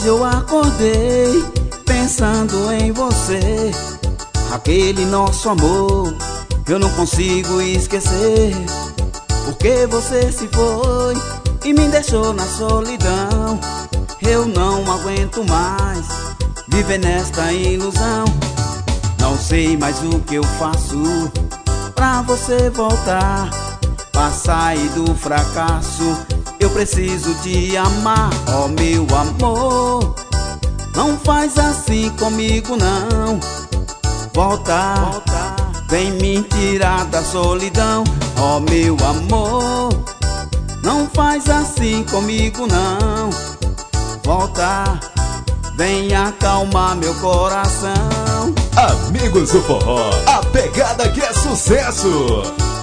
Hoje eu acordei pensando em você. Aquele nosso amor eu não consigo esquecer. Porque você se foi e me deixou na solidão. Eu não aguento mais viver nesta ilusão. Não sei mais o que eu faço pra você voltar. Pra sair do fracasso eu preciso te amar. Oh meu amor, não faz assim comigo não. Volta, vem me tirar da solidão. Oh meu amor, não faz assim comigo não. Volta, vem acalmar meu coração. Amigos do Forró, a pegada que é sucesso.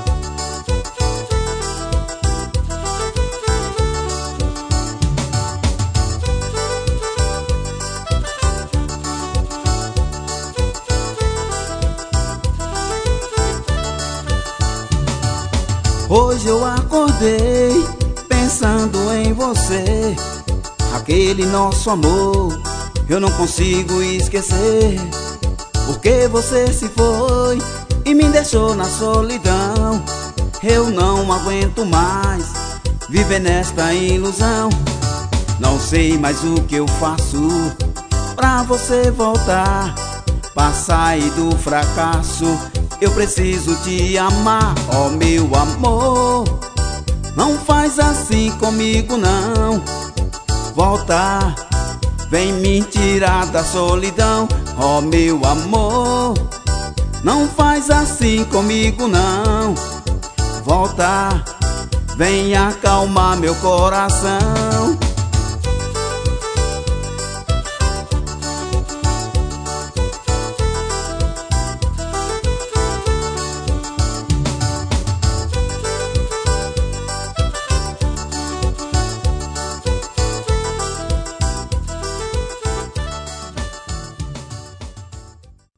Hoje eu acordei pensando em você. Aquele nosso amor eu não consigo esquecer. Porque você se foi e me deixou na solidão. Eu não aguento mais viver nesta ilusão. Não sei mais o que eu faço pra você voltar. Pra sair do fracasso eu preciso te amar. Oh meu amor, não faz assim comigo não. Volta, vem me tirar da solidão. Oh meu amor, não faz assim comigo não. Volta, vem acalmar meu coração.